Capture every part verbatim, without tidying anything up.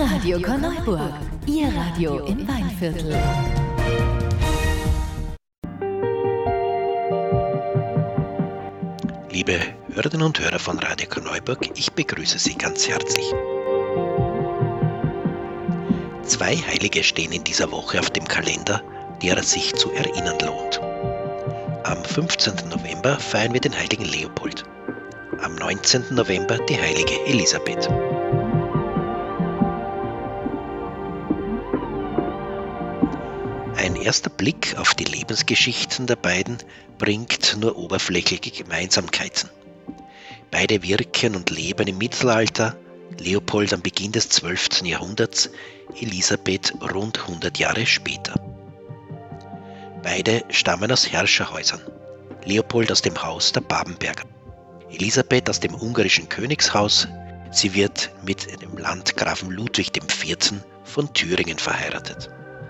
Radio Korneuburg, Ihr Radio im Weinviertel. Liebe Hörerinnen und Hörer von Radio Korneuburg, ich begrüße Sie ganz herzlich. Zwei Heilige stehen in dieser Woche auf dem Kalender, derer sich zu erinnern lohnt. Am fünfzehnten November feiern wir den heiligen Leopold. Am neunzehnten November die heilige Elisabeth. Ein erster Blick auf die Lebensgeschichten der beiden bringt nur oberflächliche Gemeinsamkeiten. Beide wirken und leben im Mittelalter, Leopold am Beginn des zwölften Jahrhunderts, Elisabeth rund hundert Jahre später. Beide stammen aus Herrscherhäusern, Leopold aus dem Haus der Babenberger, Elisabeth aus dem ungarischen Königshaus. Sie wird mit dem Landgrafen Ludwig der Vierte von Thüringen verheiratet.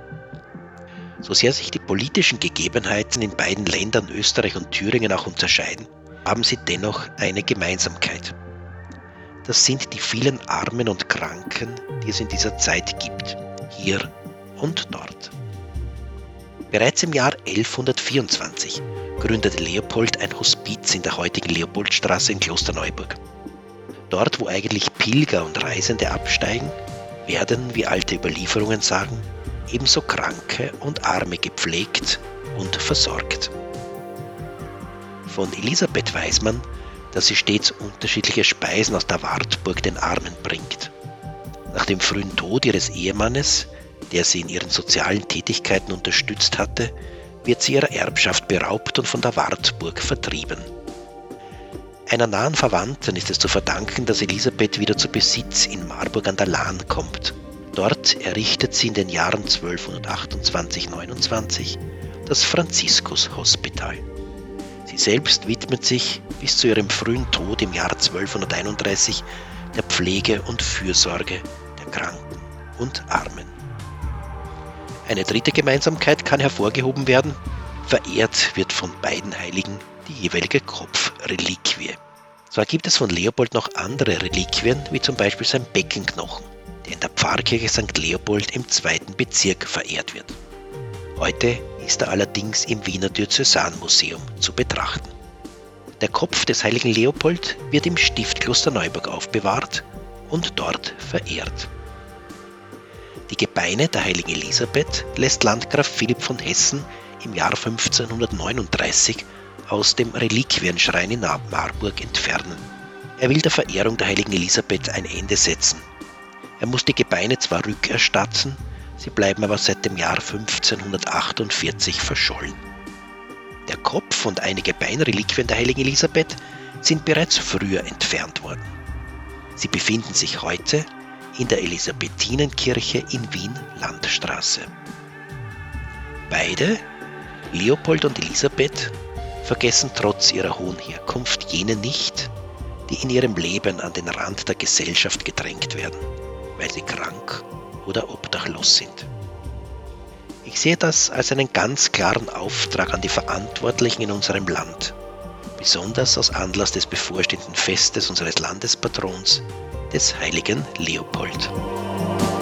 So sehr sich die politischen Gegebenheiten in beiden Ländern Österreich und Thüringen auch unterscheiden, haben sie dennoch eine Gemeinsamkeit. Das sind die vielen Armen und Kranken, die es in dieser Zeit gibt, hier und dort. Bereits im Jahr elfhundertvierundzwanzig gründete Leopold ein Hospiz in der heutigen Leopoldstraße in Klosterneuburg. Dort, wo eigentlich Pilger und Reisende absteigen, werden, wie alte Überlieferungen sagen, ebenso Kranke und Arme gepflegt und versorgt. Von Elisabeth weiß man, dass sie stets unterschiedliche Speisen aus der Wartburg den Armen bringt. Nach dem frühen Tod ihres Ehemannes, der sie in ihren sozialen Tätigkeiten unterstützt hatte, wird sie ihrer Erbschaft beraubt und von der Wartburg vertrieben. Einer nahen Verwandten ist es zu verdanken, dass Elisabeth wieder zu Besitz in Marburg an der Lahn kommt. Dort errichtet sie in den Jahren zwölfhundertachtundzwanzig neunundzwanzig das Franziskus-Hospital. Sie selbst widmet sich bis zu ihrem frühen Tod im Jahr zwölfhunderteinunddreißig der Pflege und Fürsorge der Kranken und Armen. Eine dritte Gemeinsamkeit kann hervorgehoben werden: verehrt wird von beiden Heiligen die jeweilige Kopfreliquie. Zwar gibt es von Leopold noch andere Reliquien, wie zum Beispiel sein Beckenknochen, der in der Pfarrkirche Sankt Leopold im zweiten Bezirk verehrt wird. Heute ist er allerdings im Wiener Diözesanmuseum zu betrachten. Der Kopf des heiligen Leopold wird im Stift Klosterneuburg aufbewahrt und dort verehrt. Die Gebeine der heiligen Elisabeth lässt Landgraf Philipp von Hessen im Jahr fünfzehnhundertneununddreißig aus dem Reliquienschrein in Marburg entfernen. Er will der Verehrung der heiligen Elisabeth ein Ende setzen. Er muss die Gebeine zwar rückerstatten, sie bleiben aber seit dem Jahr fünfzehnhundertachtundvierzig verschollen. Der Kopf und einige Beinreliquien der heiligen Elisabeth sind bereits früher entfernt worden. Sie befinden sich heute in der Elisabethinenkirche in Wien-Landstraße. Beide, Leopold und Elisabeth, vergessen trotz ihrer hohen Herkunft jene nicht, die in ihrem Leben an den Rand der Gesellschaft gedrängt werden, weil sie krank oder obdachlos sind. Ich sehe das als einen ganz klaren Auftrag an die Verantwortlichen in unserem Land, besonders aus Anlass des bevorstehenden Festes unseres Landespatrons, des heiligen Leopold.